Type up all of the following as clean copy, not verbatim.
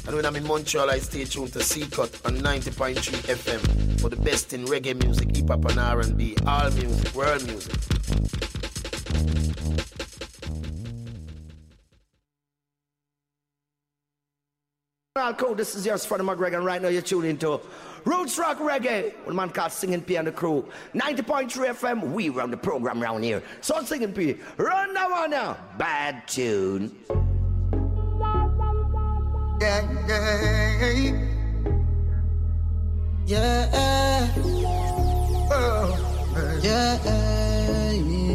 And when I'm in Montreal, I stay tuned to C-Cut on 90.3 FM for the best in reggae music, hip-hop and R&B, all music, world music. Cool, this is yours, Freddie McGregor, and right now you're tuning into Roots Rock Reggae with a man called Singing P and the crew. 90.3 FM, we run the program around here. So Singing P, run that one now. Bad tune. Yeah, yeah. Oh, yeah.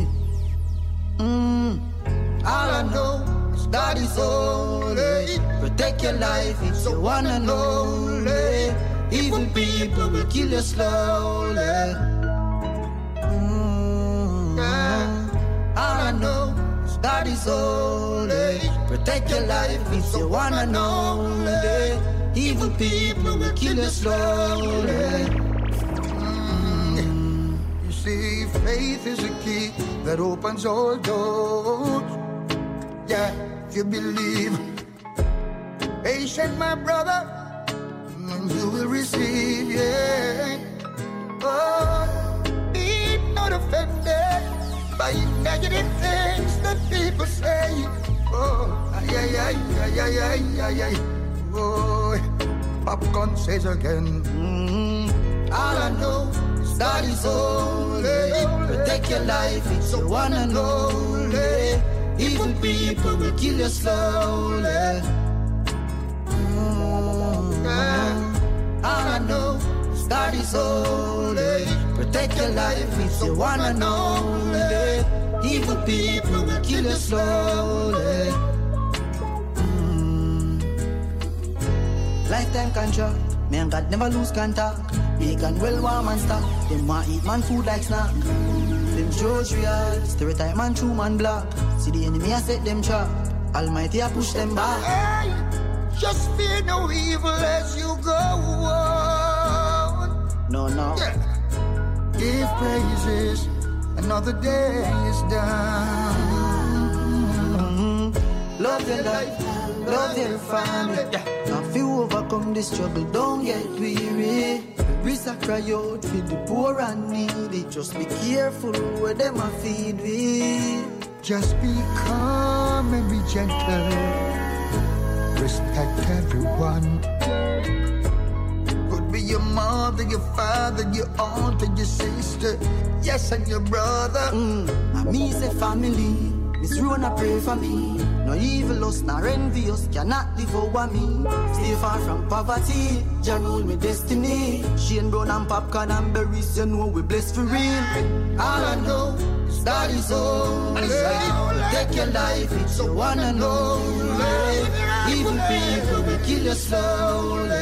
All I know is God is holy. Protect your life, it's the one and only. Evil people will kill you slowly. All I know is God is holy. Protect your life, it's the one and only. Evil people will kill you slowly. You see, faith is a key that opens all doors. Yeah, if you believe. Patient, my brother, and you will receive, yeah. Oh, be not offended by negative things that people say. Oh, ay. Oh, Popcorn says again. All I know is God is holy. Protect your life, it's the one and only. Evil people will kill you slowly. All I know is God is holy. Protect your life, it's the one and only. Evil people will kill you slowly. Lifetime contract, me and God never lose contact. Big and well warm and stock. Them want eat man food like snack. Them shows real, stereotype man true man black. See the enemy I set them trap. Almighty I push them back. Hey, just fear no evil as you go on. No. Yeah. Give praises, another day is done. Love your life, love your family. Yeah. Now if you overcome this struggle, don't get weary. We cry out for the poor and needy. Just be careful where them a feed with. Just be calm and be gentle. Respect everyone. Could be your mother, your father, your aunt and your sister. Yes, and your brother. And me say family. Miss Rona pray for me. No evil us, nor envious cannot live over me. Stay far from poverty, Jah rule me destiny. Shane Brown and popcorn and berries, you know we blessed for real. All I know is God is holy. Take your life, it's the one and only. Evil people will kill you slowly.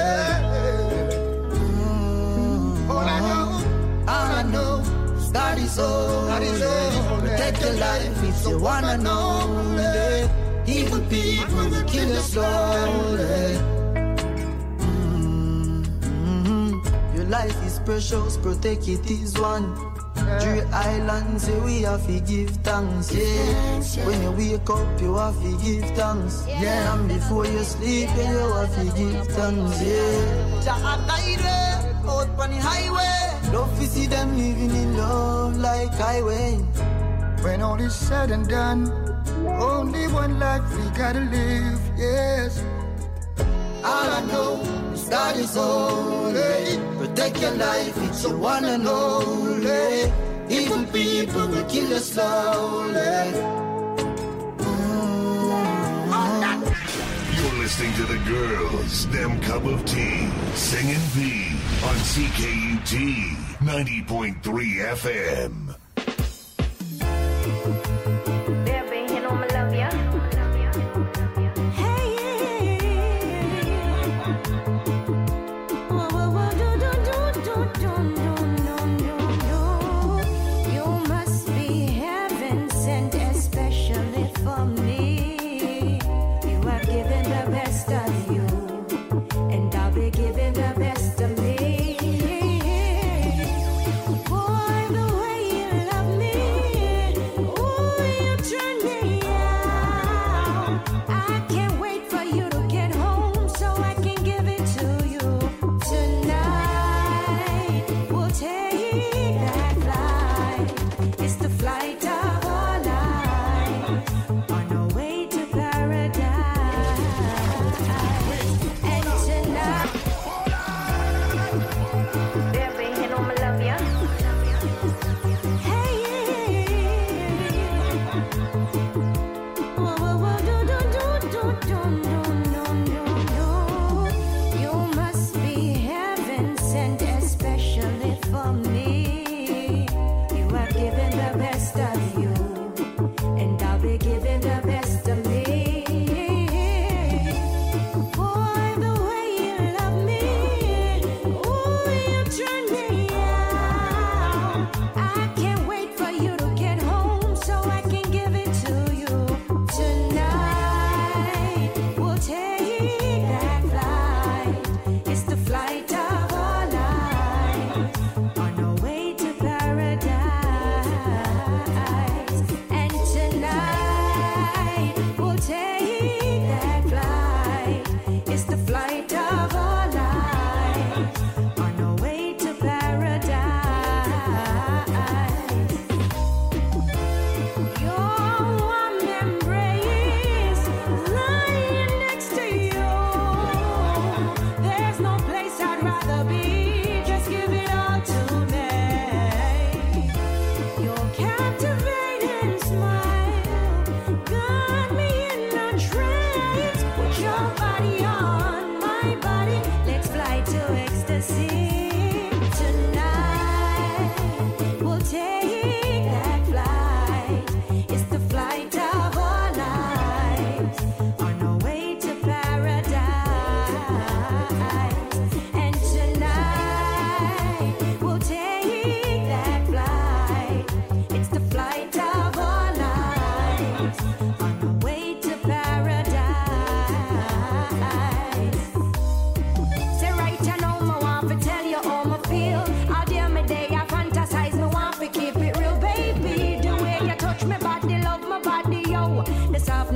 All I know is God is holy. Protect your life, it's the one and only. Evil people will kill you slowly. Your life is precious, protect it is one. Three islands, say we have to give thanks, yeah. When you wake up, you have to give thanks, yeah. And before you sleep, you have to give thanks, yeah. Jah guide way, out on the highway. Don't you see them living in love like highway. When all is said and done, only one life we gotta live, yes. All I know is God is holy. Protect your life, it's the one and only. Evil people will kill you slowly. You're listening to the girls, them cup of tea, Singing P on CKUT 90.3 FM. Boy, the way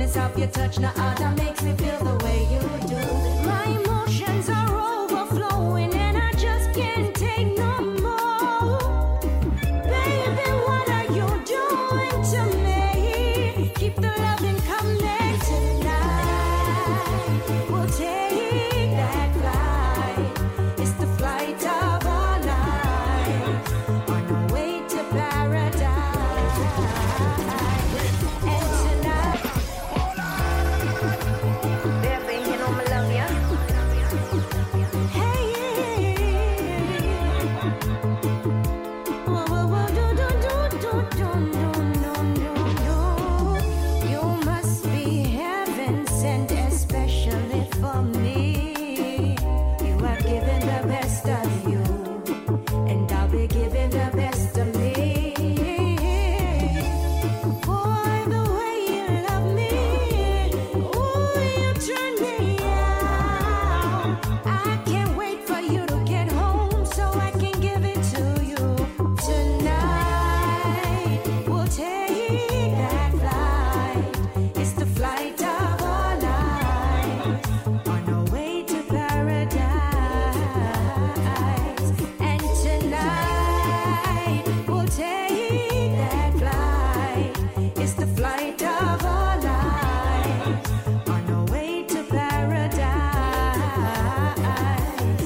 softness of your touch, no other makes me feel the way you do. My emotions are overflowing and I just can't take no more. Baby, what are you doing to me? Keep the loving coming tonight. We'll take that flight. It's the flight of our lives on our way to paradise. And tonight, baby, you know I love ya. Hey, whoa, whoa, whoa, do, do, do, do, do, do, do, do. You must be heaven sent especially for me. You have given the best of you, and I'll be giving the best of me. Boy, the way you love me, ooh, you turn me out. I can't wait for you to get home so I can give it to you. Tonight, we'll take that flight. It's the flight of our lives on our way to paradise. And tonight, we'll take that flight. It's the flight of our lives on our way to paradise.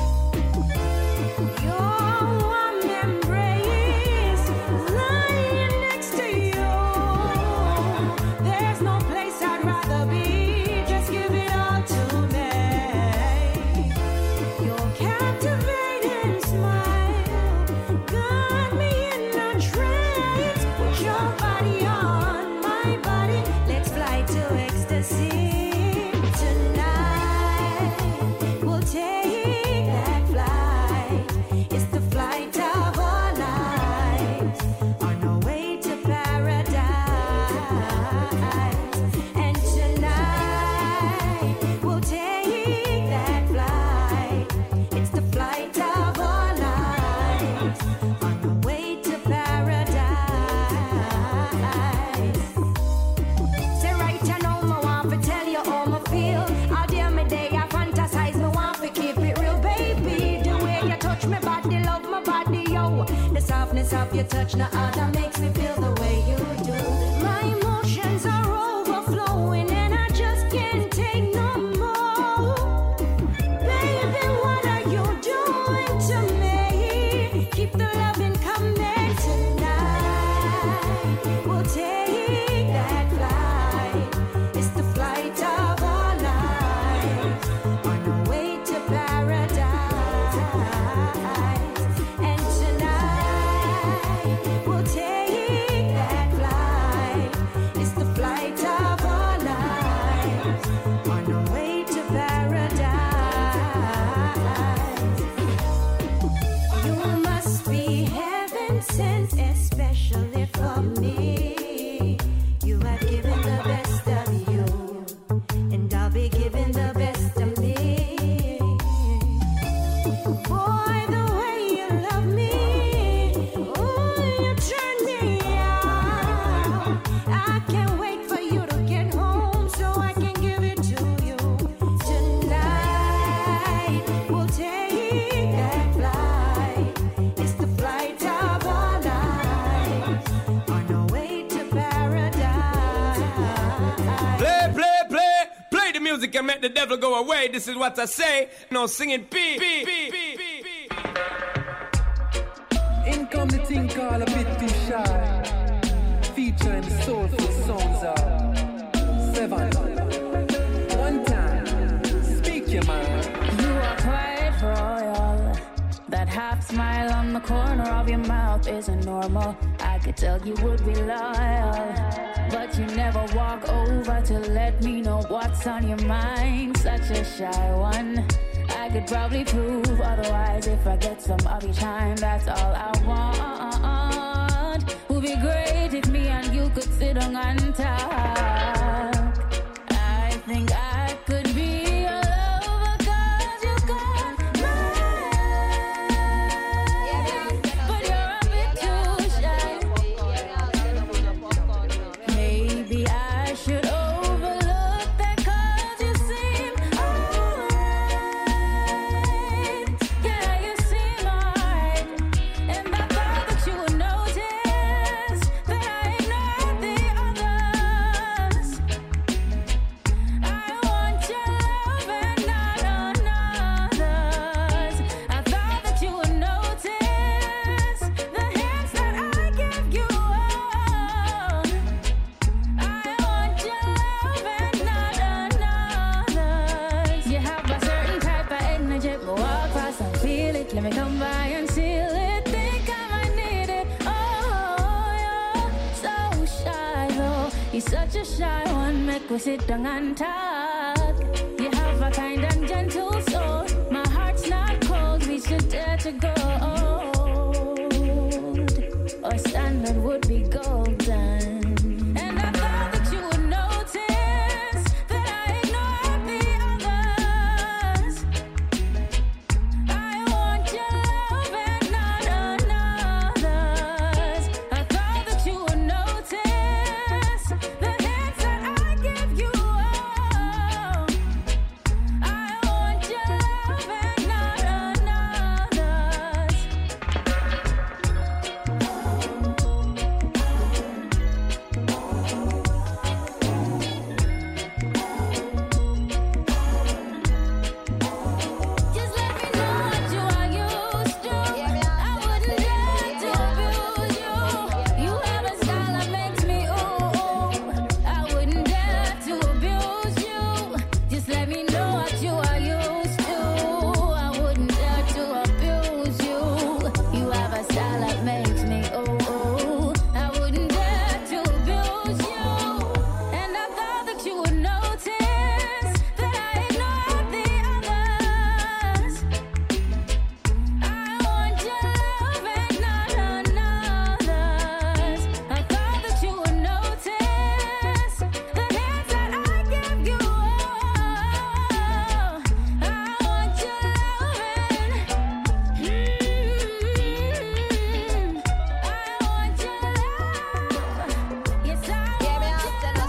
Your warm embrace lying next to you. There's no place I'd rather be. Just give it all to me. Your captivating smile got me in a trance. Put your body on my body. Let's fly to ecstasy. Tonight, we'll take that flight. It's the flight of our lives on our way to paradise. And tonight, we'll take that flight. It's the flight of our lives on our way to paradise. Say right, I know me want to tell you how me feel. All day me day I fantasize, me want to keep it real, baby. The way you touch me body, love my body, yo. The softness of your touch, no other makes me feel the way you do. My emotions are overflowing and I just can't take no more. Baby, what are you doing to me? Keep the loving coming tonight. We'll take that flight. It's the flight of our lives on our way to paradise. And tonight, we'll take that flight. It's the flight of our lives on our way to paradise. You must be heaven sent especially for me. You have given the best of you, and I'll be giving the best of me. Boy, the way you love me, ooh, you turn me out. I can't wait for you to get home so I can give it to you. Tonight, we'll take that flight. It's the flight of our lives on our way to paradise. Play, play, play, play the music and make the devil go away. This is what I say. No singing P. In come the thing called A Bit Too Shy, featuring the soulful sounds of Seven. One time, speak your mind. You are quite royal. That half smile on the corner of your mouth isn't normal. I could tell you would be loyal, but you never walk over to let me know what's on your mind. Such a shy one. I could probably prove otherwise if I get some of your time. That's all I want. Would be great if me and you could sit down and talk. I think I could be your lover 'cause you got mine. But you're a bit too shy. Maybe I should open feel it, let me come by and seal it. Think I might need it. Oh, you're so shy, though. You're such a shy one. Make we sit down and talk. You have a kind and gentle soul. My heart's not cold. We should dare to go. Our standard would be golden. And I thought that you would notice that I ignored the others. I want your love and not another's. I thought that you would notice the hints that I give you. I want your love and not another's. Just let me know what you are used to. I wouldn't dare to abuse you. You have a style that makes me ooh. I wouldn't dare to abuse you. Just let me know what you are used to. I wouldn't dare to abuse you. You have a style that makes me ooh. I wouldn't dare to abuse you. And I thought that you would notice that I ignored the others. I want your love and not another's. I thought that you would notice the hints that I give you. I want your love and I want your love. Yes, I want your love.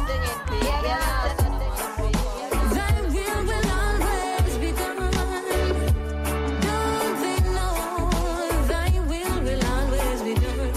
Thy will always be done. Don't they know thy will always be done?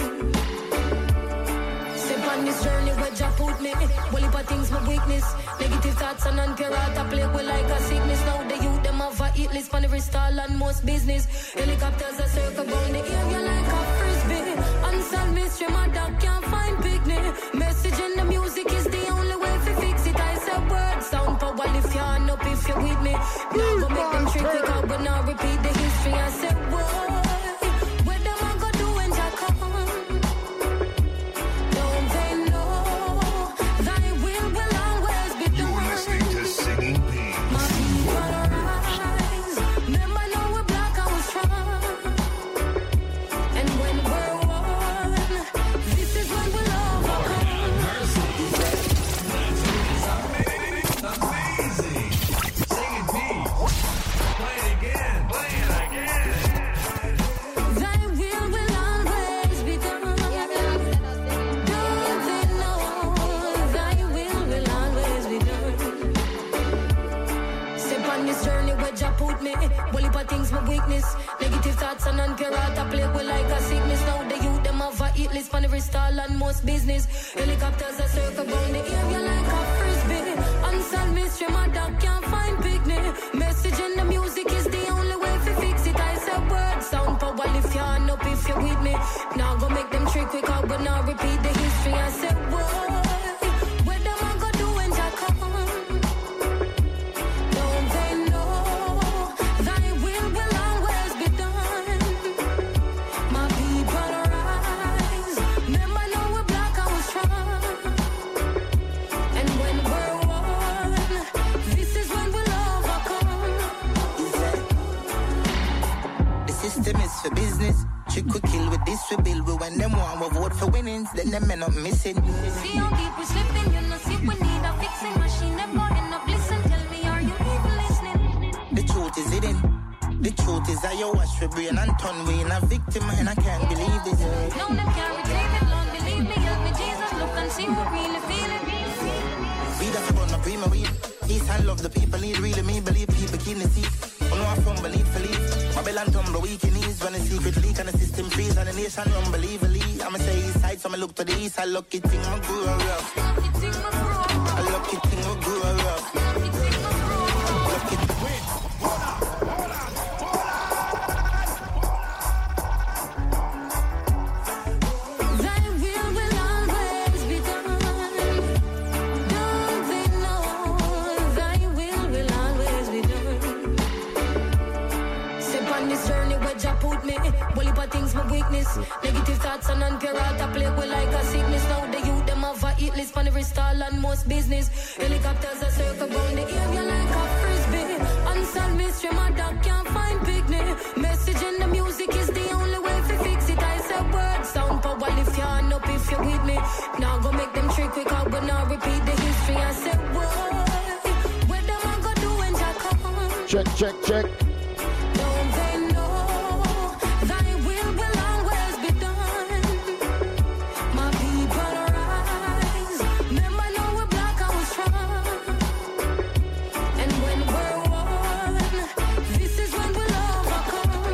Step on this journey where Jah put me. Well, if I things my weakness, negative thoughts and unpure heart, I play with like a sickness. Now the youth them have a hit list for every stall and most business. Helicopters a circle round the area like a frisbee. Unsolved mystery, my dog can't find picnic. Message in the music is the only way to fix it. I say word sound power if you're on up if you're with me. Now go make them trick quick out, but now repeat the history. I say word. Where them I go do when Jah come? Don't they know thy will always be You're done? listening to Singing Beans. My people rise. Remember now we're black and we're strong. And when we're one, this is when we'll overcome. Amazing. Singing Beans. Play it again. Play it again. Thy will always be done. Don't they know thy will always be done? Step on this journey where Jah put me. Well, if I things my weakness, negative thoughts and unpure heart, I play with like a sickness. Now the youth them have a hit list for every stall and most business. Helicopters a circle round the area like a frisbee. Unsolved mystery, my dog can't find picnic. Message in the music is the only way to fix it. I say word sound power if you're on up if you're with me. Now go make them trick quick out, but now repeat the history. I say word. Where them I go do when Jah come? Don't they know thy will always be done? My people rise. Remember now we're black and we're strong. And when we're one, this is when we'll overcome. The system is for business. Trick we kill with this we build. We when them want we vote for winnings, then them men up missing. See how deep we slipping, you know, see we need a fixing machine. Them boy end up listen, tell me, are you even listening? The truth is hidden. The truth is I wash for brain and turn we in a victim and I can't believe this. No, them can't retrieve it, Lord, believe me, help me, Jesus, look and see who really feel it. We the about my prima weed. East and love the people need really me believe people keep the seat. Oh no, I from believe for leave. Babylon tumble weak in ease when the secret leak and the system freeze and the nation unbelievably. I'ma say east side, so I look to the east. I lucky thing I grew up. Lucky thing I grew up. A lucky thing I grew up. Lucky thing I grew up. Lucky Thy will always be done. Don't they know thy will always be done? Step on this journey Well, if things my weakness. Negative thoughts and unpure heart I play with like a sickness. Now the youth them have a hit list on every stall and most business. Helicopters are circle round the area like a frisbee. Unsolved mystery, my dog can't find picnic. Message in the music is the only way to fix it. I said word sound power lift your hand up if you're with me. Now go make them trick quick out, but now repeat the history. I said word. What am I gonna do when Jack comes? Check, check, check. Don't they know thy will always be done? My people rise. Remember now we're black and we're strong. And when we're one, this is when we'll overcome.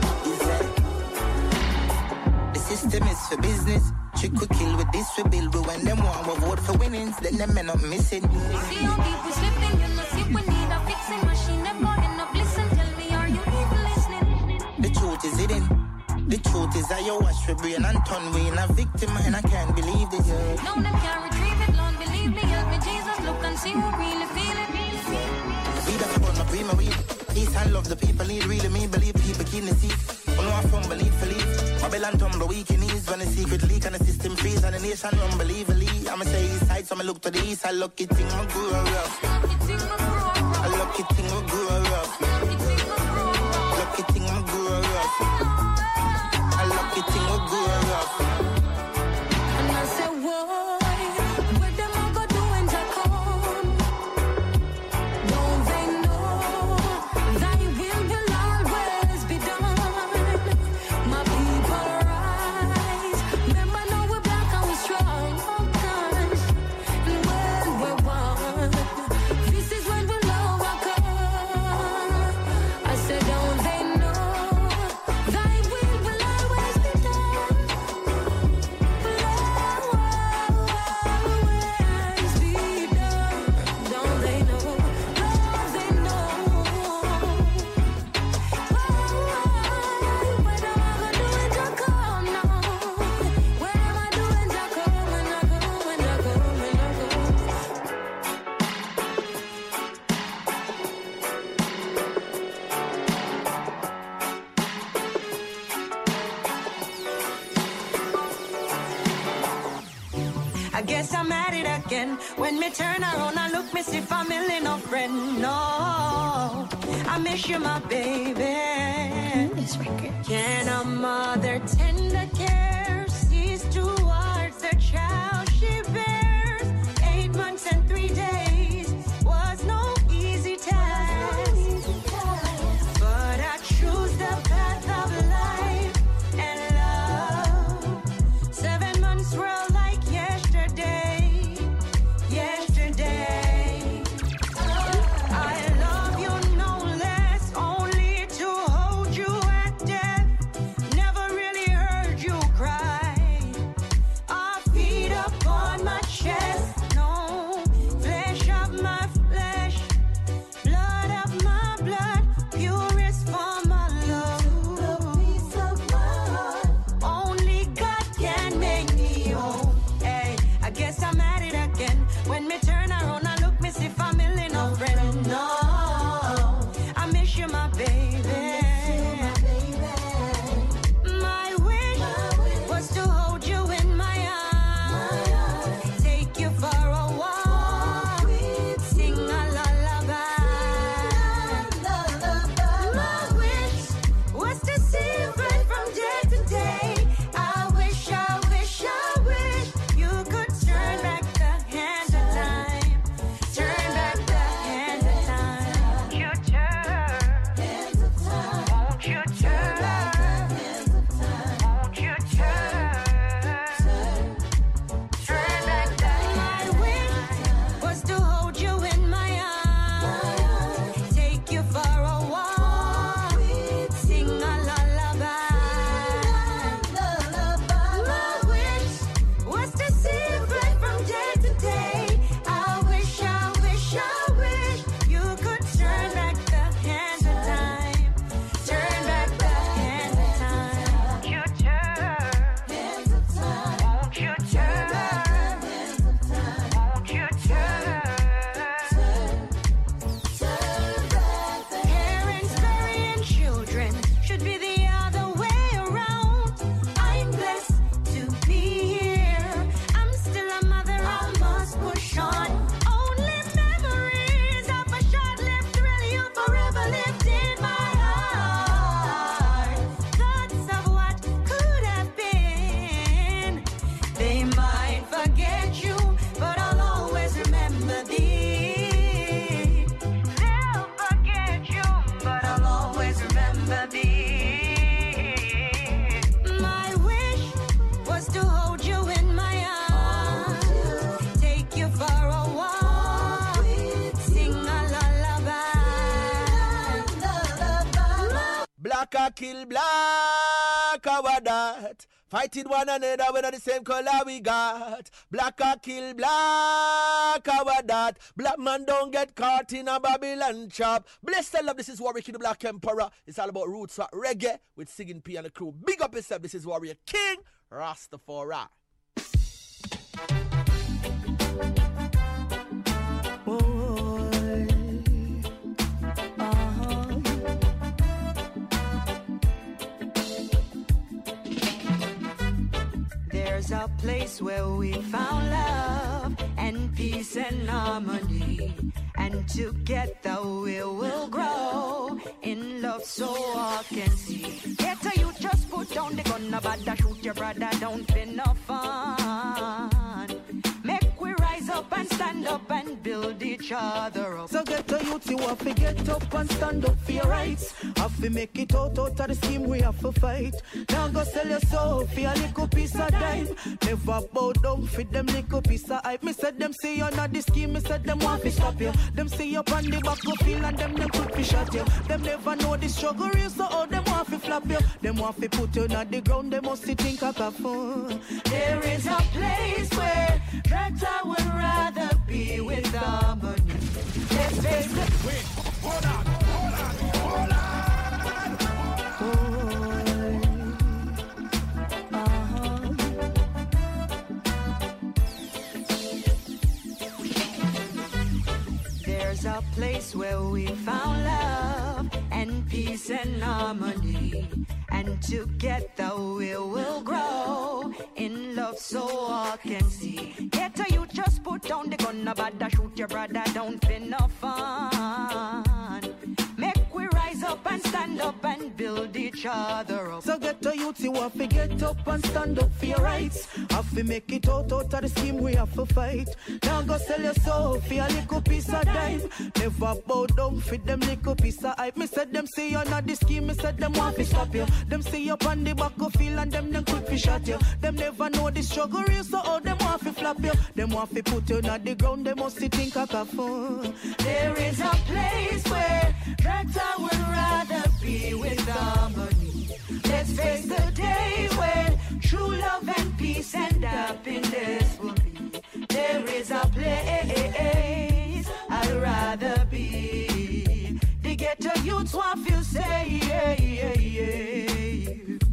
The system is for business. Trick we kill with this we build. But when them want we vote for winnings, then them men not missing. See how people slipping, you know see we need a fixing machine. Them go end up listen. Tell me, are you even listening? The truth is hidden. The truth is I you wash for brain and turn we in a victim and I can't believe this. No, them can't retrieve it, Lord, believe me. Help me, Jesus, look and see who really feel it. We that's about my prima weed. Peace and love the people need really me believe people keep the seat. Oh no, I from believe for leave. Babylon tumble weak in ease when the secret leak and the system freeze and the nation unbelievably. I'ma say east side, so I'ma look to the east. I lucky thing my grew rough. I lucky thing my grew rough. Lucky thing my grew rough. I lucky thing my grew rough. And I said, why? What them I go do when Jack come? Don't they know thy will always be done? My people rise. Remember now we're black and we're strong. Oh gosh. And when we're one, this is when we'll overcome. I said, don't they know thy will always be done? Always be done. Don't they know? Don't they know? What am I gonna do when Jack come now? What am I doing when Jack come? When I go, when I go, when I go. I guess I'm at it again. When me turn around, I look, me see family, no friend. No, I miss you, my baby. Can a mother tender care cease towards the child she bears? 8 months and 3 days was no easy task. But I choose the path of life and love. 7 months were like yesterday. I love you no less, only to hold you at death. Never really heard you Black a kill black, our that. Fighting one another when the same color we got. Black a kill black, our that. Black man don't get caught in a Babylon trap. Bless the love, this is Warrior King, the Black Emperor. It's all about roots rock reggae with Singing P and the crew. Big up yourself, this is Warrior King, Rastafari. There's a place where we found love and peace and harmony, and together we will grow in love so all can see. Get a you just put down the gun, about to shoot your brother, don't be no fun. Make we rise up and stand up and build each other up. So get a youth, you have to get up and stand up for your rights. Have to make it out of the scheme we have to fight. Now go sell your soul for a little piece of dime. Never bow down for them little piece of hype. Me said them say you're not the scheme, me said them want to stop you. Them say you on the battlefield and them quick to shot you. Them never know the struggle real, so all them want to flap you. Them want to put you on the ground, they must think of a fun. There is a place where that I would rather be with harmony. Let's face it. Wait, hold on, hold on, hold on. There's a place where we found love and peace and harmony, and together we will grow in love so all can see. Get a you just put down the gun, about to shoot your brother, don't be no fun. Make we rise up and stand up and build each other up. So get a youth, you have to get up and stand up for your rights. Have to make it out of the scheme we have to fight. Now go sell your soul for a little piece of dime. Never bow down for them little piece of hype. Me said them say you're not the scheme, me said them want to stop you. Them say you on the battlefield and them quick to shot you. Them never know the struggle real, so all them want to flap you. Them want to put you on the ground, they must think of a fun. There is a place where that I would rather be with harmony. Let's face the day when true love and peace and happiness will be. There is a place I'd rather be. The ghetto youths want to say, yeah, yeah, yeah.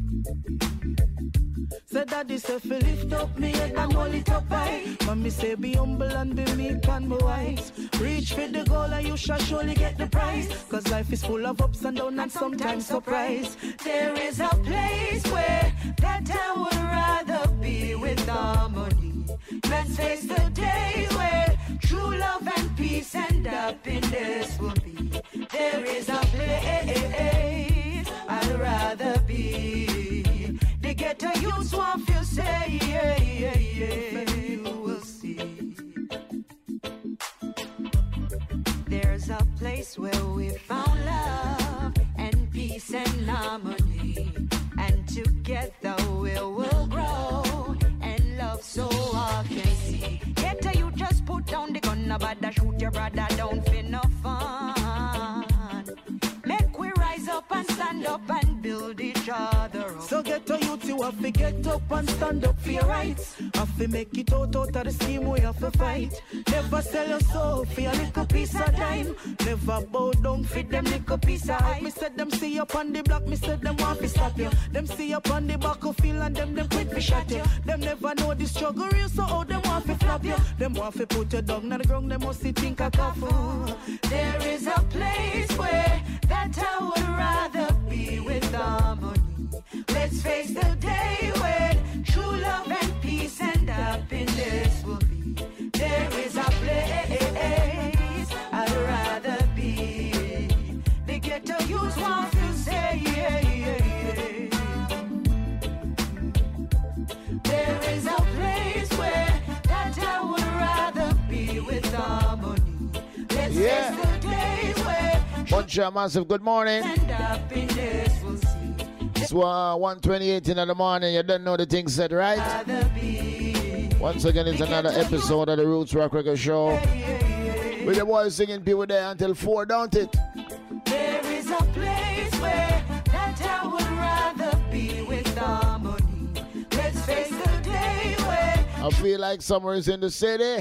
Said daddy say fi lift up me head and hold it up high. Mommy say be humble and be meek and be wise. Reach for the goal and you shall surely get the prize. Cause life is full of ups and downs and sometimes surprise. There is a place where that I would rather be with harmony. Let's face the day where true love and peace and happiness will be. There is a place I'd rather be. The ghetto youths want to say, yeah, yeah, yeah. You will see. There's a place where we found love and peace and harmony, and together we will grow and love so all can see. Ghetto you just put down the gun, about to shoot your brother, don't feel no fun. Make we rise up and stand up and build each other up. So get a youth, you have to get up and stand up for your rights. Have to make it out of the scheme we have to fight. Never sell your soul for a little piece of dime. Never bow down for them little piece of hype. Me said them see up on the block, me said them want to stop you. Them see up on the battlefield and them quick to shot you. Them never know the struggle real, so all them want to flap you. Them want to put you down on the ground, them must think a coffin. There is a place where that I would rather be with harmony. Let's face the day when true love and peace and happiness will be. There is a place I'd rather be. The ghetto youths want to say, yeah, yeah, yeah. There is a place where that I would rather be with harmony. Let's face the day where Bonjour, massive good morning. and happiness will see. It's 1:28 in the morning. You don't know the thing said, right? Once again, it's another episode of the Roots Rock Reggae Show. With the boys singing people there until 4, don't it? There is a place where that I feel like summer is in the city.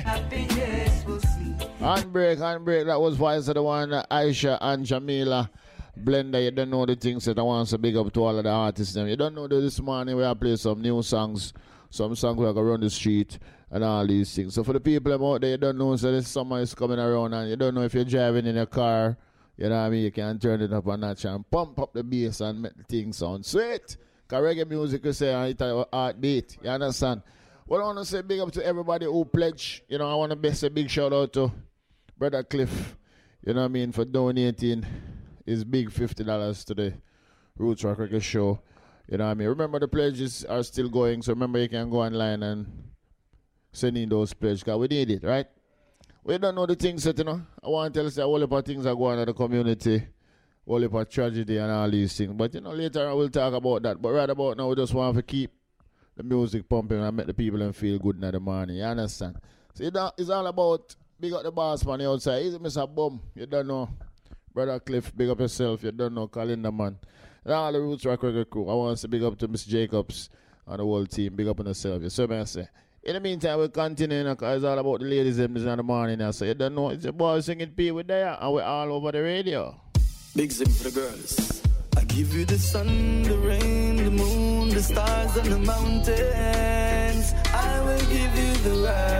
Handbrake. That was voice of the one, Aisha and Jamila Blender. You don't know the things that I want to big up to all of the artists. Them. You don't know that this morning we are playing some new songs. Some songs we are going to run the street and all these things. So for the people out there, you don't know, so this summer is coming around and you don't know if you're driving in a car, you know what I mean, you can turn it up a notch and pump up the bass and make the thing sound sweet. Because reggae music, you say, it's a heartbeat. You understand? Well, I want to say big up to everybody who pledged. You know, I want to say big shout out to Brother Cliff, you know what I mean, for donating his big $50 to the Roots Rock Reggae show. You know what I mean? Remember, the pledges are still going, so remember you can go online and send in those pledges, because we need it, right? We don't know the things that, you know, I want to tell us that all of things are going on in the community, all of tragedy and all these things. But, you know, later I will talk about that. But right about now, we just want to keep the music pumping and make the people feel good in the morning. You understand? So it's all about big up the boss man outside. He's Mr. Bum. You don't know. Brother Cliff, big up yourself. You don't know. Calendar man. And all the Roots Rock Reggae crew. I want to say big up to Miss Jacobs and the whole team. Big up on yourself. You see what I say? In the meantime, we'll continue, because it's all about the ladies in the morning now. So you don't know, it's your boy Singing P with there, and we're all over the radio. Big zip for the girls. I give you the sun, the rain, the moon, the stars, and the mountains. I will give you the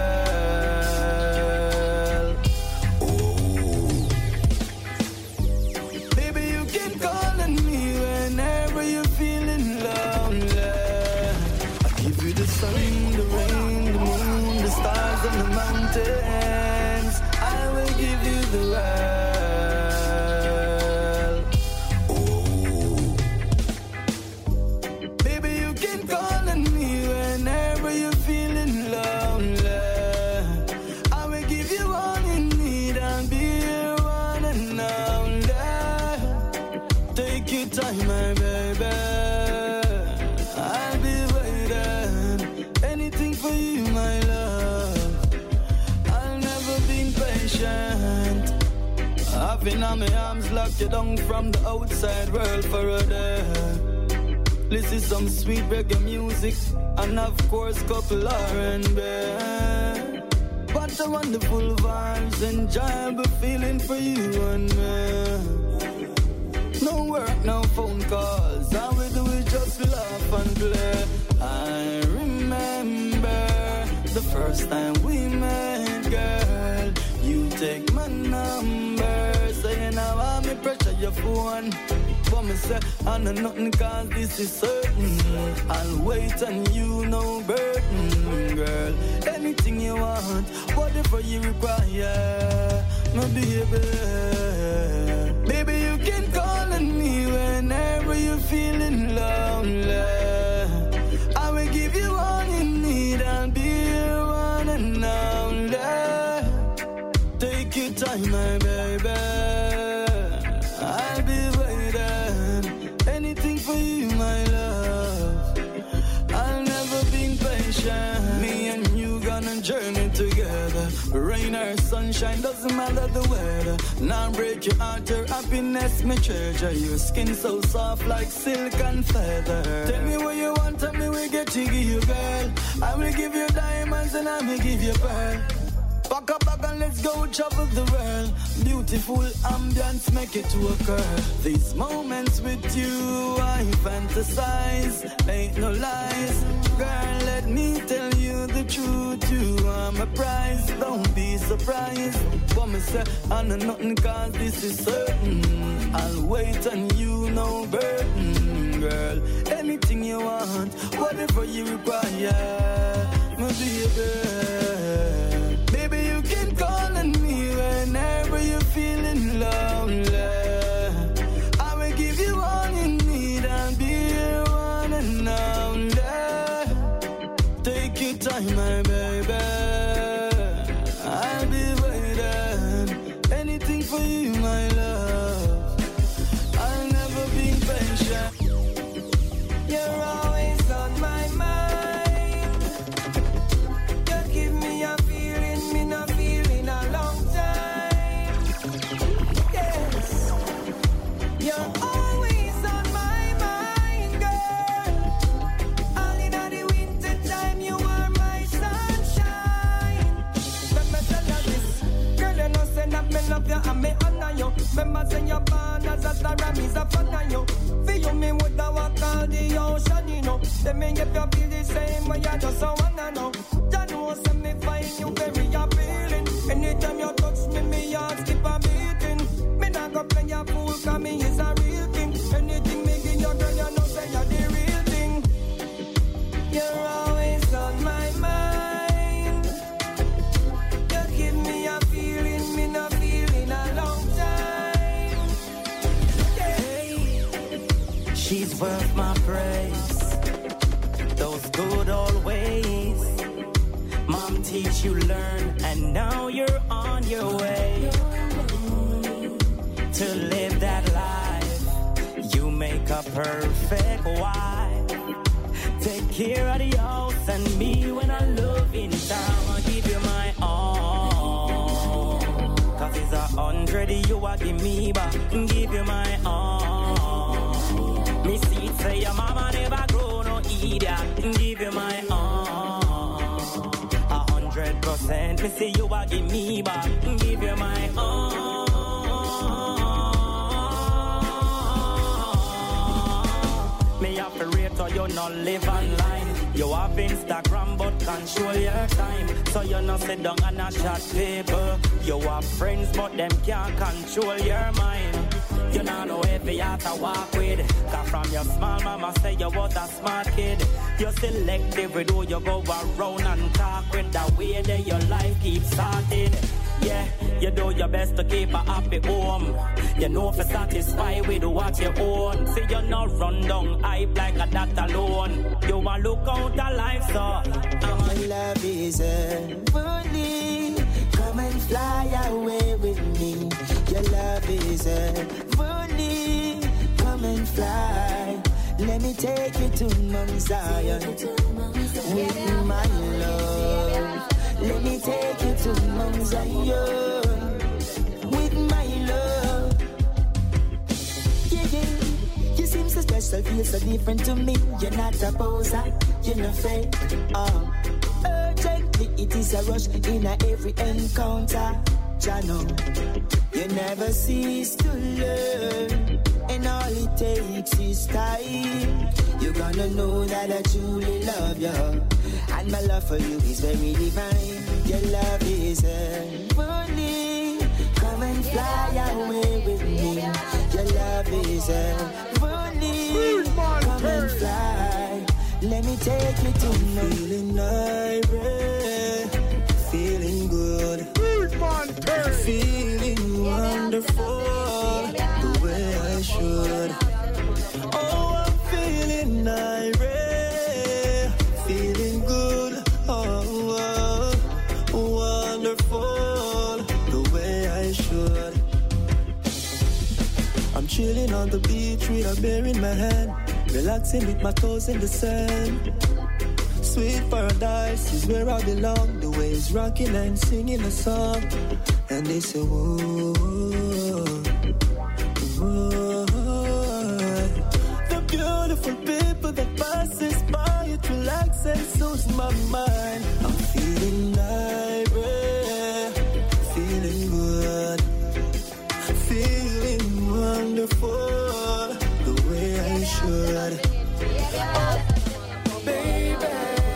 world. Oh, baby, you can call on me whenever you're feeling lonely. I give you the sun, the rain, the moon, the stars, and the mountains. I will give you the world. In my arms, lock you down from the outside world for a day. Listen some sweet reggae music, and of course couple R&B. What a wonderful vibes, enjoyable feeling for you and me. No work, no phone calls, all we do is just laugh and play. I remember the first time we met, girl. You take my number. You know how me pressure your phone. But me say, I know nothing, cause this is certain. I'll wait and you no burden, girl. Anything you want, whatever you require, my baby. Baby, you can call on me whenever you're feeling lonely. I will give you all you need, I'll be your one and only. Take your time, my baby. I'll be waiting. Anything for you, my love. I'll never be patient. Me and you gonna journey together. Rain or sunshine, doesn't matter the weather. Now break your heart, your happiness, my treasure. Your skin so soft like silk and feather. Tell me what you want, tell me we get to give you, girl. I will give you diamonds and I will give you pearl. Pack up bag and let's go travel the world. Beautiful ambience, make it to occur. These moments with you, I fantasize. Ain't no lies. Girl, let me tell you the truth. You are my prize, don't be surprised. What me say, I know nothing, cause this is certain. I'll wait and you no burden, girl. Anything you want, whatever you require, my baby. Baby, you can call on me whenever you're feeling lonely. I will give you all you need, I'll be your one and only. Take your time, my baby. I'll be waiting. Anything for you, my love. I'll never be patient. You're always on my mind. You give me and you. For you, me would have walk all the ocean, you know. Then me if you feel the same way, you just so wanna know. You know, say me find you very appealing. Anytime you touch me, me heart skip a beating. Me not go play your fool, cause me is a real king. Anything me give you, girl, you know, say you're the real thing. You're always on my mind. You give me a feeling, me not feeling a long time. Yeah. She's worth my praise. Those good old ways. Mom teach you learn, and now you're on your way to live that life. You make a perfect wife. Take care of the house and me when I love in town. I give you my all. Cause it's 100 you a give me back. Give you my all. Me see it say your mama never grow no idiot. Give you my all. 100% me see you a give me back. Give you my all. Me operate or you not live online. You have Instagram but control your time. So you not sit down and a chat paper. You have friends but them can't control your mind. You not know every heart to walk with. Cause from your small mama say you was a smart kid. You selective with who you go around and talk with. The way that your life keeps started. Yeah, you do your best to keep a happy home. You know if you're satisfied with what you own. See you not run down hype like a that alone. You want look out the life so my love is heavenly. Come and fly away with me. Your love is heavenly. Come and fly. Let me take you to Mount Zion with my love. Let me take you to Mount Zion with my love. Yeah, yeah. You seem so special, feel so different to me. You're not a poser, you're not fake. Urgently, it is a rush in every encounter. Jano, you never cease to learn, and all it takes is time. You're gonna know that I truly love you. And my love for you is very divine. Your love is heavenly. Come and fly away with me. Your love is heavenly. Come and fly. Let me take you to me. Feeling irate. Feeling good. Feeling wonderful. The way I should. Oh, I'm feeling irate. Feeling good. Oh, wonderful. The way I should. I'm chilling on the beach with a beer in my hand. Relaxing with my toes in the sand. Sweet paradise is where I belong. The waves rocking and singing a song. And they say, whoa, whoa. The beautiful people that passes by, it relax and soothes my mind. I'm feeling irate, feeling good, feeling wonderful, the way I should. Baby,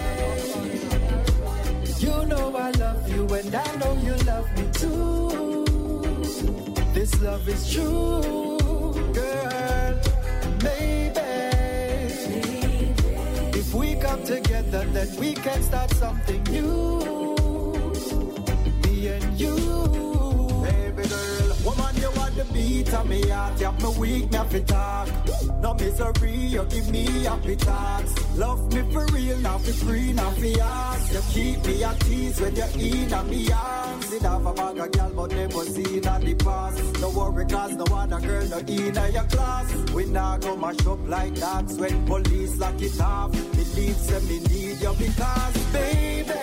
you know I love you and I know you love me too. This love is true, girl. Maybe if we come together, then we can start something new. Me and you, baby girl. Woman, you want the beat of me heart. You have me weak, me have to talk. No misery, you give me happy thoughts. Love me for real, not for free, not for ask. You keep me at ease when you're in on me arms. Did have a bag of girl, but never seen on the past. Don't worry, cause no other girl no in your class. We not go mash up like that when police lock it off. Believe say me need you because, baby,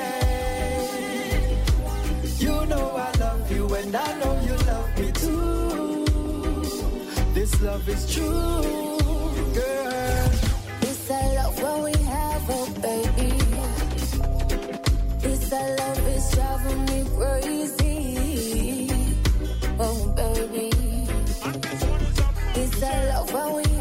you know I love you and I know you love me too. This love is true, girl. It's a love what we have, oh baby. It's a love is driving me crazy, oh baby. It's a love what we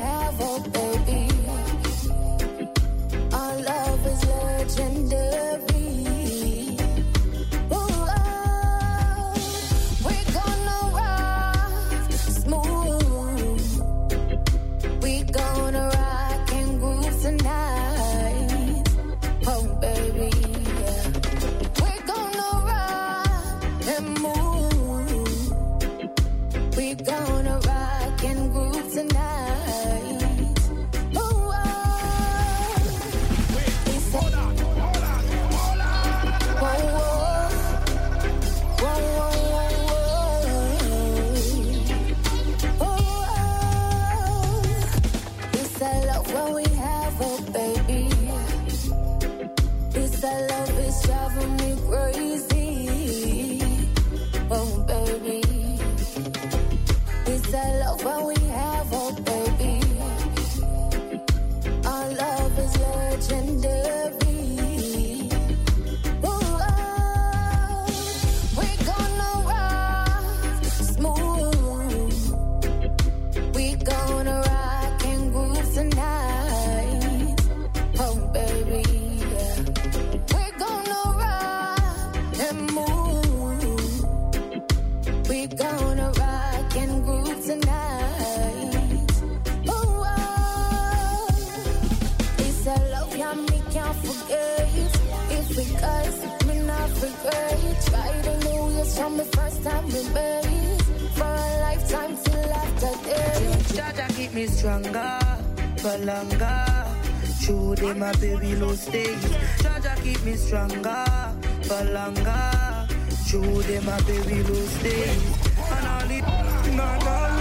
not forget. If we guys, me not forget. Tried a new years from the first time we met. For a lifetime till after death. Jaja keep me stronger, for longer. True day my baby low stage. Jaja keep me stronger, for longer. True day my baby low stage. And all it not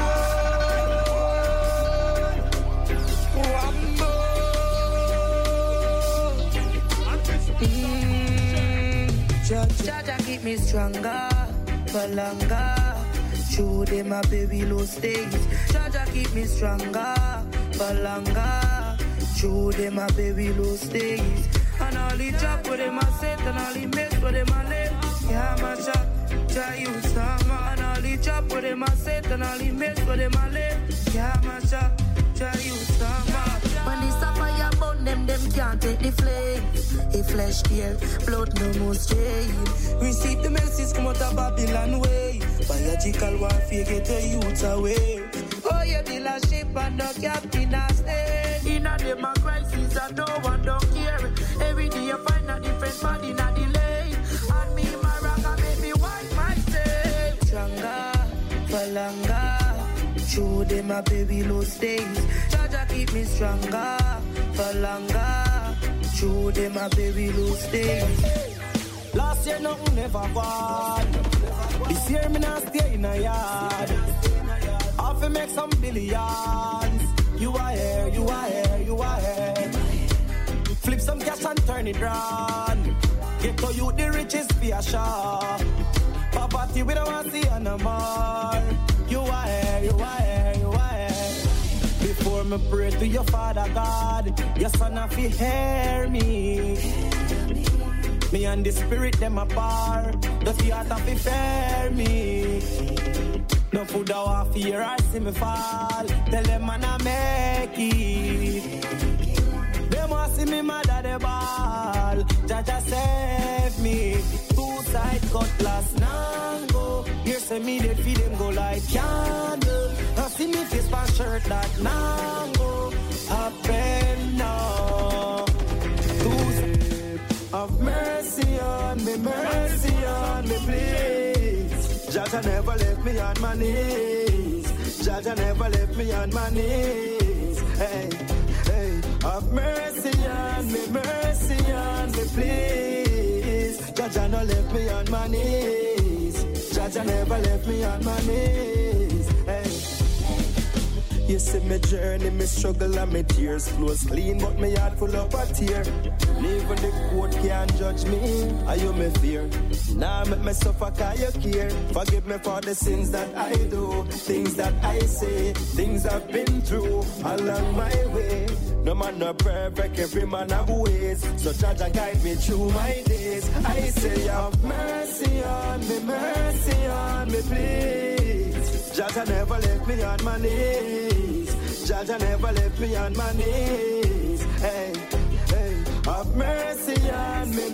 Jaja keep me stronger, for longer. True day my baby low stage. Jaja keep me stronger, for longer. True day my baby low stage. And all the job with them I set and all the mess with them I left. Yeah, my shot, try you summer. And all the job with them I set and all the mess with them I left. Yeah, my shot, try you summer. When the sapphire burn them can't take the flame. A flesh there, blood no more strain. Receive the message come out of Babylon way. Biological warfare get the youth away. Oh, you dealership and no captain a stay. In a them a crisis and no one don't care. Every day you find a different body in a delay. And me my rock and make me wipe myself. Stronger, for longer. True day my baby low stage. Jaja keep me stronger, for longer. True day my baby low stage. Last year nothing never gone. This year me not stay in a yard. I'll fi make some billions. You are here, you are here, you are here. Flip some cash and turn it round. Get to you the richest for a shop. Poverty we don't want to see no more. You are here, you are here, you are here. Before me pray to your Father God, your son have to hear me. Me and the spirit them apart. The heart have to fear me. No food I want fear or see me fall. Tell them man I make it. They must see me mad at the ball. Jaja save me. Two side cutlass nango. Here say me dead feed them go like candle. Now see me face my shirt that nango. Happen now. Have mercy on me, please. Jaja never left me on my knees. Jaja never left me on my knees. Hey, hey, have mercy on me, please. Jaja never left me on my knees. Jaja never left me on my knees. Hey. You see me journey, me struggle and me tears flows clean, but me heart full of a tear. Even the court can't judge me, are you me fear? Nah, make me suffer cause you care. Forgive me for the sins that I do, things that I say, things I've been through along my way. No man no perfect, every man have ways. So Jaja guide me through my days. I say have mercy on me, please. Jaja never left me on my knees. Jaja never left me on my knees. Hey, hey, have mercy on me,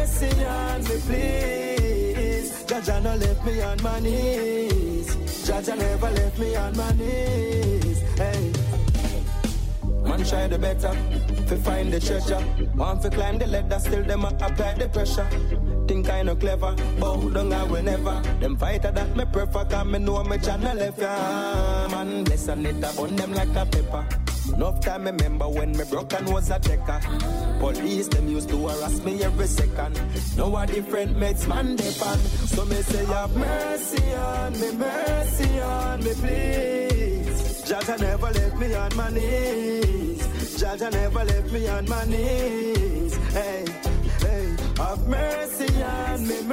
please. Jaja no left me on my knees. Jaja never left me on my knees. Hey. Man try the better, fi find the treasure. Want fi climb the ladder, still them apply the pressure. Think I no clever, bow down I will never. Them fighter that me prefer, cause me know me channel left ya. Man bless and it burn them like a pepper. Enough time remember when me broke and was a checker. Police them used to harass me every second. Now a different mates man depend. So me say have mercy on me, please. Jaja never left me on my knees. Jaja never left me on my knees. Hey, hey, have mercy on me,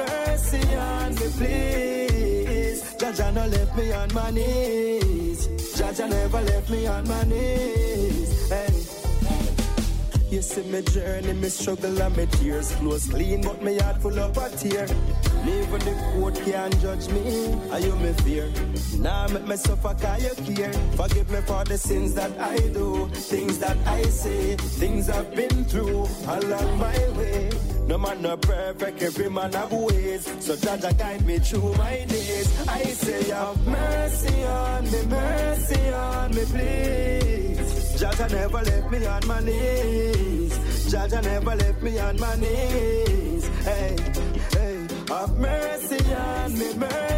please. Jaja no left me on my knees. Jaja never left me on my knees. Hey. You see me journey, me struggle and me tears flows clean, but me heart full of a tear. Even the court can't judge me, are you me fear? Nah, make me suffer cause you care. Forgive me for the sins that I do, things that I say, things I've been through along my way. No man no perfect, every man have ways. So Jaja guide me through my days. I say have mercy on me, please. Jaja never left me on my knees. Jaja never left me on my knees. Hey, hey, have mercy on me,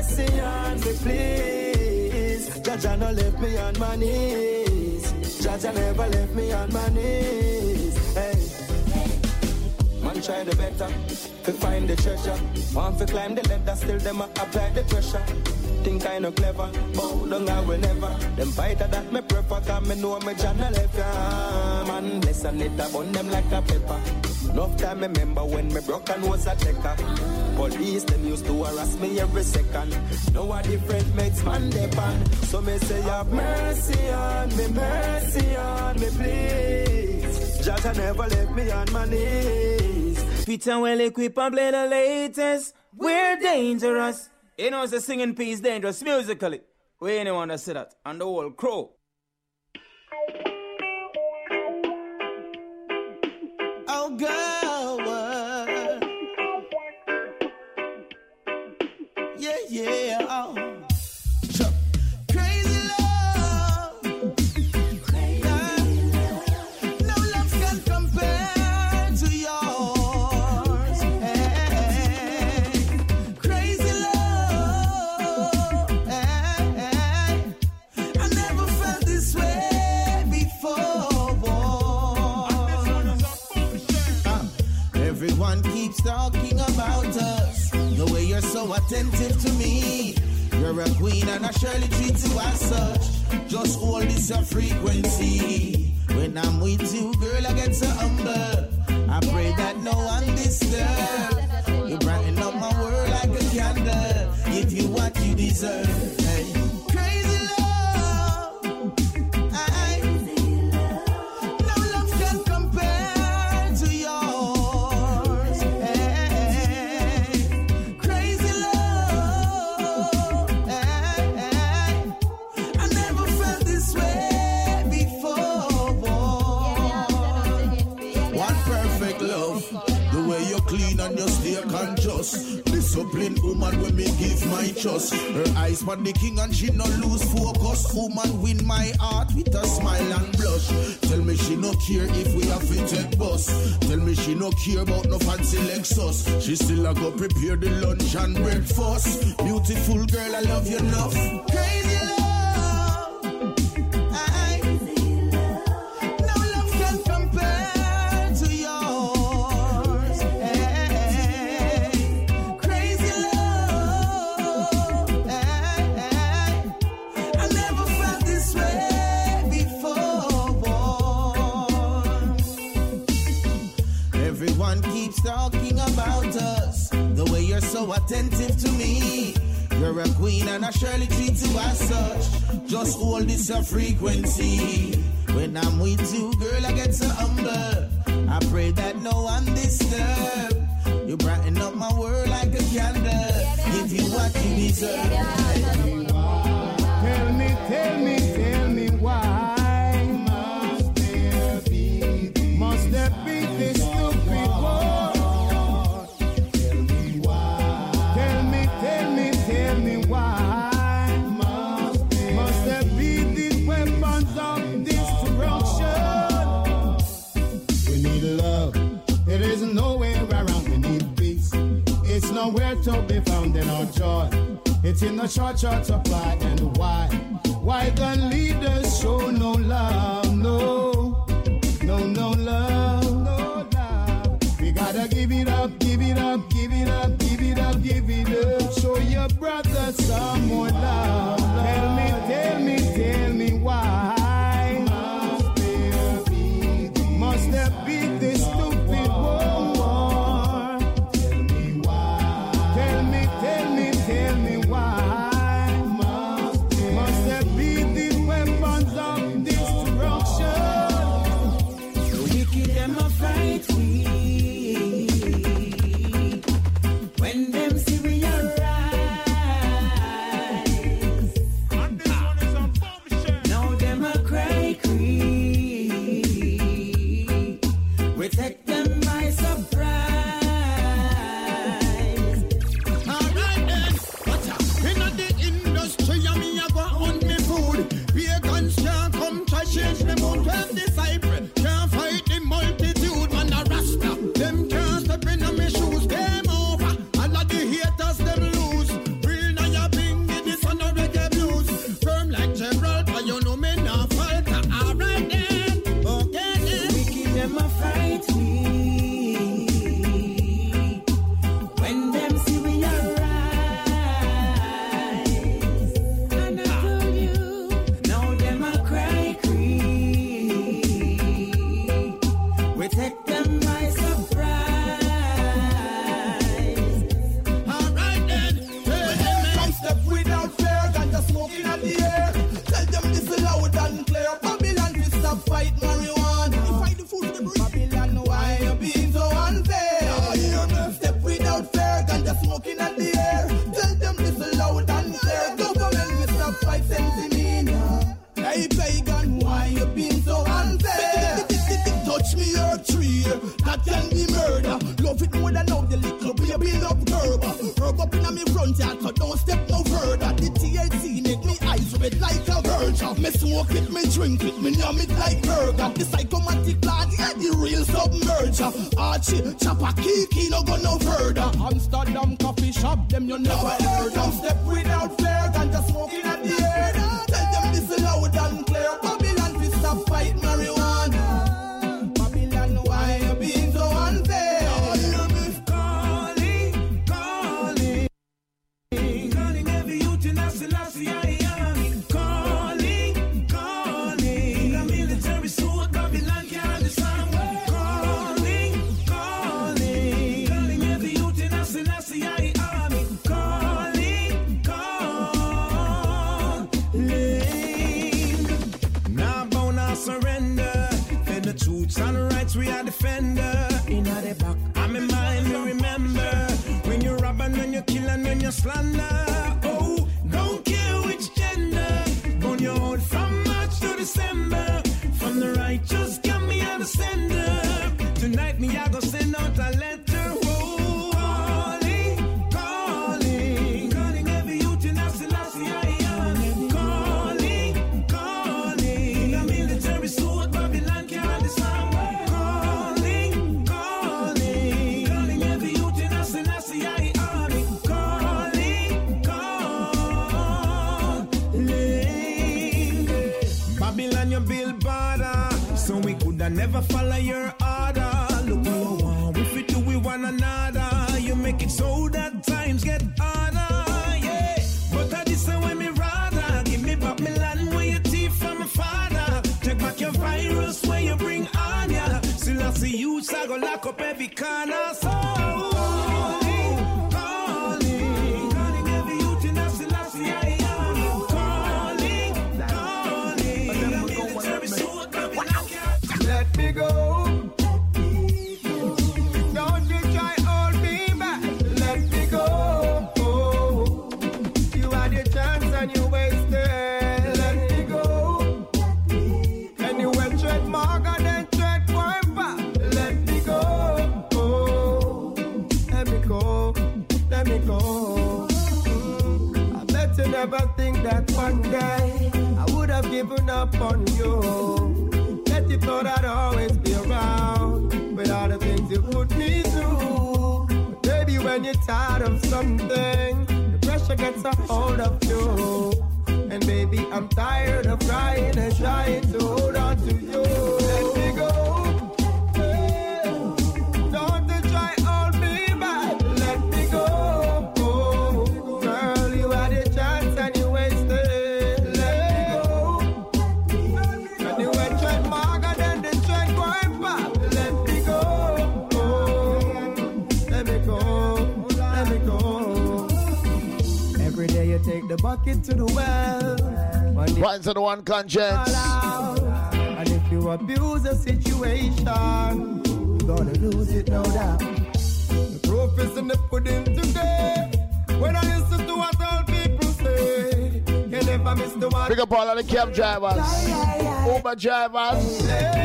please. Jaja no left me on my knees. Jaja never left me on my knees. Hey, man try the better to find the treasure. Want to climb the ladder, still them apply the pressure. Think I no clever, but don't I will never. Them fighter that me prefer, cause me know me Jah no left ya. Man, listen it upon them like a pepper. Enough time remember when me broke and was a checker. Police them used to harass me every second. Now a different mates man depend. So me say have mercy on me, please. Jah never left me on my knees. Fit and well equipped and play the latest. We're dangerous. You know, the singing piece dangerous musically. We anyone to say that? And the whole crew. Oh, girl. Yeah, yeah. Oh. Sure. Crazy love. Crazy love. No love can compare to yours. Hey. Crazy love. Hey. I never felt this way before. Everyone keeps talking about us. The way you're so attentive to me. You're a queen and I surely treat you as such. Just hold this your frequency. When I'm with you, girl, I get so humble. I pray that no one disturb. You brighten up my world like a candle. Give you what you deserve. Hey. Crazy love. Aye. No love can compare to yours. Hey. Crazy love. Hey. I never felt this way before. One perfect love. The way you clean and you stay conscious. Disciplined woman when me give my trust. Her eyes on the king and she no lose focus. Woman win my heart with a smile and blush. Tell me she no care if we have to take bus. Tell me she no care about no fancy Lexus. She still a go prepare the lunch and breakfast. Beautiful girl, I love you enough. Crazy love. Aye. No love can compare to yours. Hey. Crazy love. Hey. I never felt this way before. Everyone keeps talking about us. The way you're so attentive to me. You're a queen and I surely treat you as such. Just hold this your frequency. When I'm with you, girl, I get so humble. I pray that no one disturb. You brighten up my world like a candle. Give you what you deserve. Tell me why must there be this stupid war? Tell me why must there be these weapons of destruction? We need love. There is nowhere around. We need peace. It's nowhere to be found in our joy. It's in the short supply. And why? Why the leaders show no love? No love. We gotta give it up. Show your brother some more love. Tell me why must there be this stupid war? Tell me why must there be these weapons of destruction? The wicked them a fight we. When them see we arise, now them a cry. We take them by surprise. Alright then, what's up? In the industry, me a go on me food. Pagans can't come to change me mood. 12 disciples can't fight the multitude. Man, take them by surprise. Alright then, come step without fear, ganja smoking at the air. Tell them this is loud and clear. Babylon, we stop fight marijuana. Fight the food for the Babylon, why you being so unfair? Step without fear, ganja smoking at the air. Tell them this is loud and clear. Government, we stop fight sentimania. Hey pagan, why you being so unfair? Touch me your tree, that can be murder. Love it more than now, the little baby love herb. Herb up in me front yard, so don't step no further. The THC make me eyes red like a virgin. Me smoke it, me drink it, me yum it like burger. The psychomatic lad, yeah, the real submerger. Archie, chopper, kiki, no go no further. Amsterdam coffee shop, them you never heard of. Step without fear, ganja smoking at the air. Tell them this is loud and clear. Babylon, we stop fight marijuana. Babylon, why you being so unfair? Calling every youth in Selassie, I am calling. The military sword, Babylon can't disarm. Calling every youth in Selassie, I am calling. Now bound and surrender. For the truths and rights we are defender. In the back, I'm in mind, me remember. When you rob and when you kill and when you slander. Oh, don't care which gender. Burn your heart from March to December. From the righteous, come me and the sender. Tonight me I go send out a letter. Oh, calling every youth in Selassie, I am calling. The military sword, Babylon can't disarm. Calling every youth in Selassie, I am calling. Babylon, you build border, so we coulda never follow your order. Look what you want, if we do we one another. You make it so that times get harder, yeah. But I this way me rather give me back my land where you thief from my father. Take back your virus where you bring on ya. Still I see you, so I go lock up every corner. So calling every youth in Selassie, I am calling. Let me go. Don't you try hold me back. Let me go. You had your chance and you wasted. Let me go. And you went tread mark and then tread point back. Let me go. Let me go. Let me go. I bet you never think that one day I would have given up on you. That you thought I'd always be around with all the things you put me through. But baby, when you're tired of something, the pressure gets a hold of you. And baby, I'm tired of crying and trying to hold on to you. Let me go. Don't you try hold me back. Let me go. Girl, you had a chance and you wasted. Let me go. And you went tread mark and then the tread going back. Let me go. Let me go. Let me go. Every day you take the bucket to the well. Points to the one conscience. And if you abuse a situation, you're gonna lose it, no doubt. The proof is in the pudding today. When I listen to what all people say, you never miss the one. Big up all of the cab drivers, Uber drivers.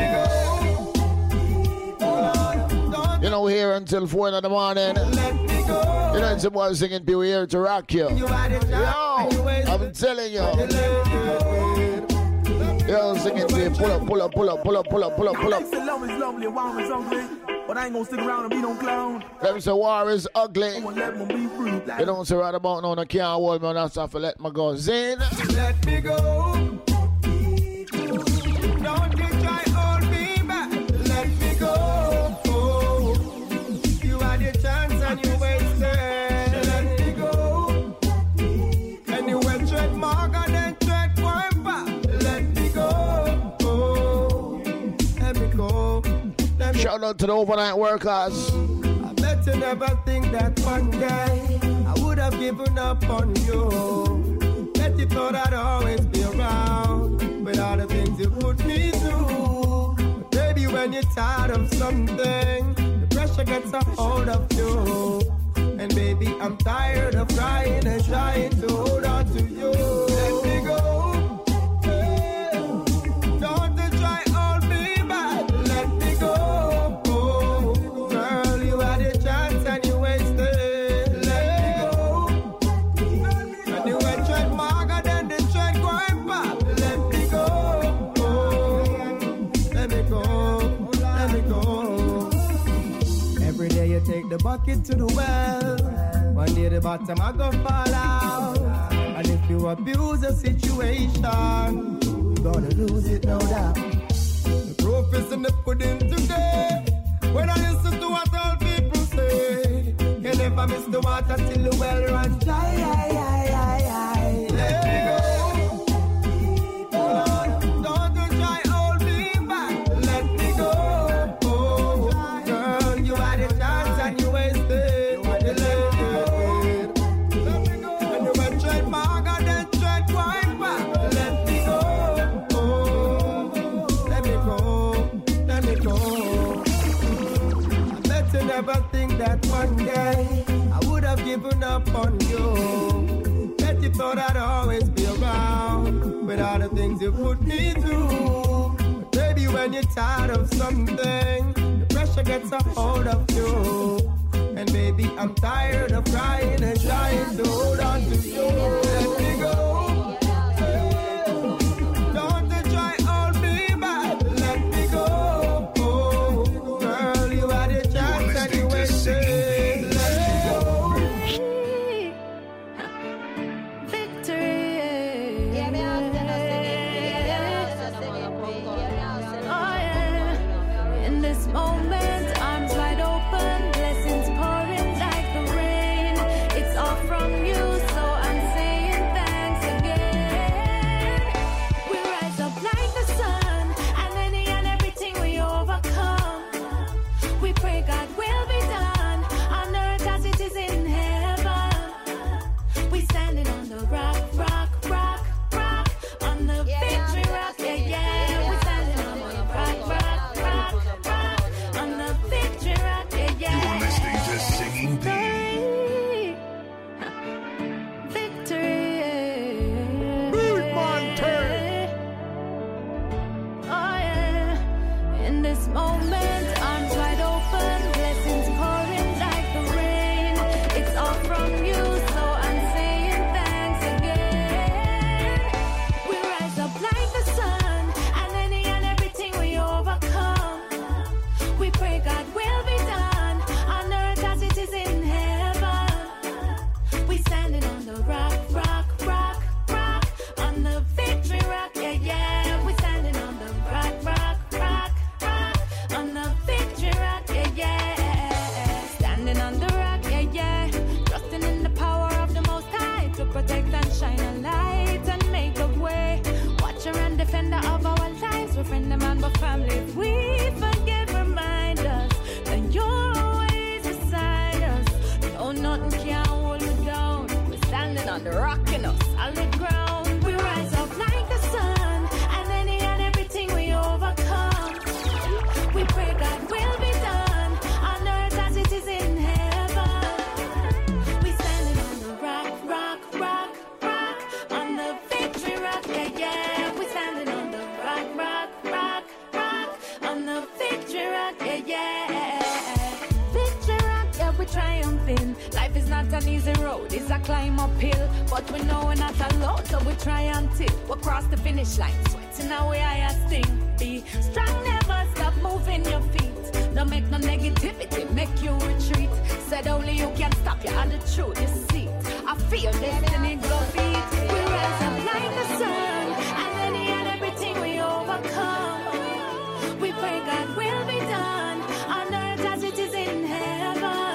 You know, we're here until 4 in the morning. You know, it's a boy singing, be here to rock you. Yo, I'm telling you. Yo, singing, be pull up. Love is lovely, war is ugly. But I ain't gonna stick around and be no clown. Let me say war is ugly. You don't say right about now, I can't hold me on that stuff and let my guns in. Let me go. Don't you try hold me back. Let me go. You had your chance and you wasted. Let me go. And you went tread mark and then tread point back. Let me go. Let me go. Let me Shout out to the overnight workers. I bet you never think that one day I would have given up on you. Bet you thought I'd always be around with all the things you put me through. But baby, when you're tired of something, the pressure gets a hold of you. And baby, I'm tired of trying and trying to hold on to you. Let me go. Don't try hold me back. Let me go. Girl, you had a chance and you wasted. Let me go. And you went tread marker, then the tread going back. Let me go. Let me go. Let me go. Every day you take the bucket to the well. One day the bottom I go fall out. And if you abuse a situation, you're gonna lose it, no doubt. The proof is in the pudding today. When I listen to what all people say, you never miss the water till the well runs dry. Let me go. Don't try hold me back. Let me go. Girl, you had a chance and you wasted. Never think that one day I would have given up on you. Bet you thought I'd always be around with all the things you put me through. But baby, when you're tired of something, the pressure gets a hold of you. And baby, I'm tired of crying and trying to hold on to you. Let me go. An easy road, it's a climb uphill, but we know we're not alone, so we try until we cross the finish line, sweating away I sting. Be strong, never stop moving your feet. Don't make no negativity, make you retreat. Said only you can stop you on the truth, you see. I feel destiny go beat. We rise up like the sun, and any and everything we overcome. We pray God will be done on earth as it is in heaven.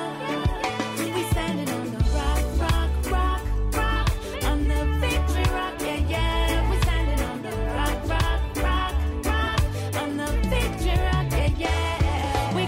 We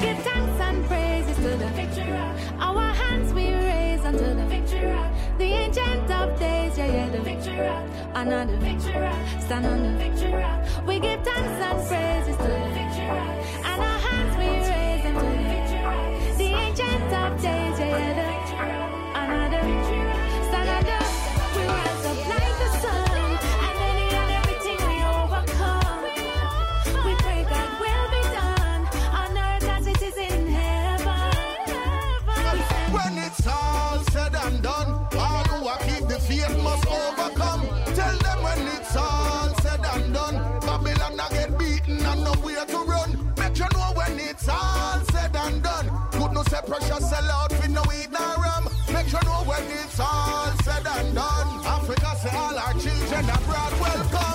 another victory rock. Stand on the victory rock. We give thanks and praises to the victory rock. And our hands we raise them to the victory rock. The ancient of days, yeah, another victory rock. Stand on the, we rise up like the sun. And any and everything we overcome. We pray God will be done on earth as it is in heaven. When it's all said and done, all who are keep the faith must overcome. Tell them when it's all said and done, Babylon not get beaten and nowhere to run. Make you know when it's all said and done. Could no say precious sell out with no weed nor rum. Make you know when it's all said and done. Africa say all our children abroad welcome.